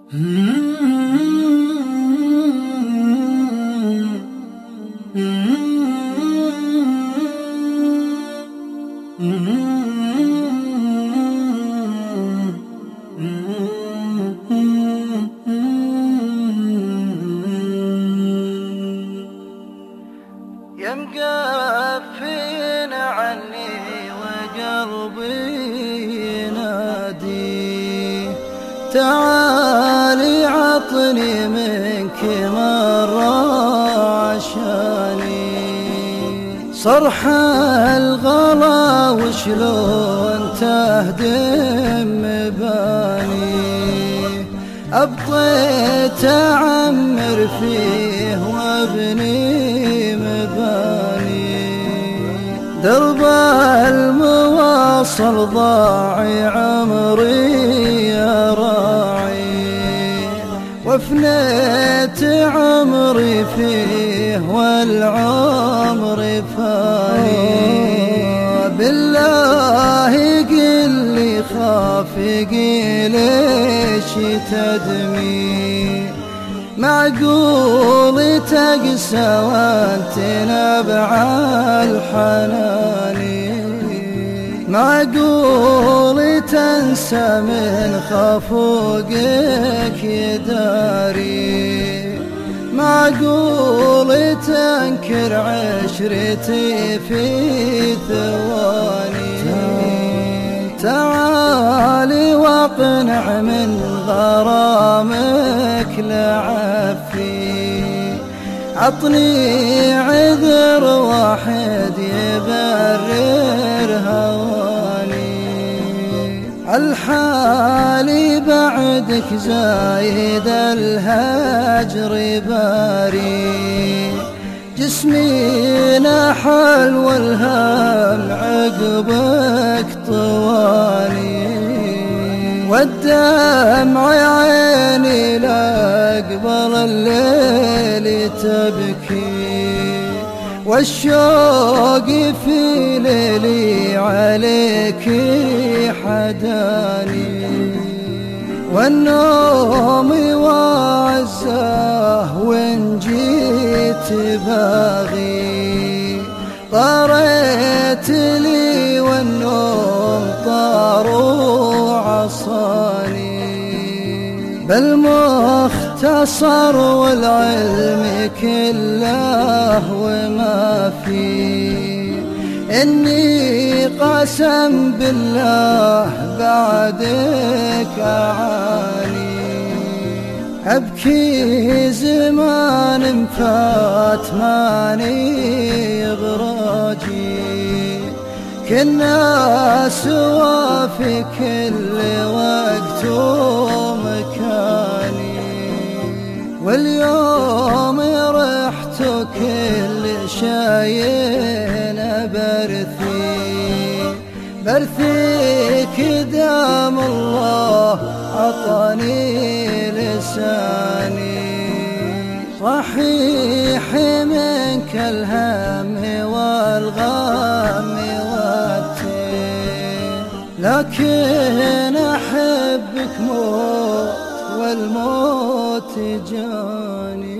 يا مقفين عني وقلبي ينادي، تعالي عطني منك مرة عشاني. صرح الغلا وشلون تهدم مباني، أبطيت أعمر فيه وابني مباني. درب المواصل ضاعي عمري يا راعي، وافنيت عمري فيه والعمر فاني. بالله قل لي خافقي ليش تدمي، معقول تقسى وانت نبع الحنان، معقول تنسى من خفوقك يداري، معقول تنكر عشرتي في ثواني. تعالي واقنع من غرامك لعفي، عطني عذر واحد يبرر هواني. الحالي بعدك زايد الهجر باري، جسمي نحل والهم عقبك طواني. والدمع عيني لأقبل الليل تبكي، والشوق في ليلي عليك حداني. والنوم وعزاه وإن جيت باغي، طاريت لي والنوم طار وعصاني. بالمختصر والعلم كله وما فيه، إني قسم بالله بعدك أعاني. أبكي زمان فات ماني إغراجي، كنا سوا في كل وقت ومكاني. واليوم رحت كل شيء برثيك دام الله عطاني لساني. صحيح منك الهم والغم والتين، لكن أحبك موت والموت جاني.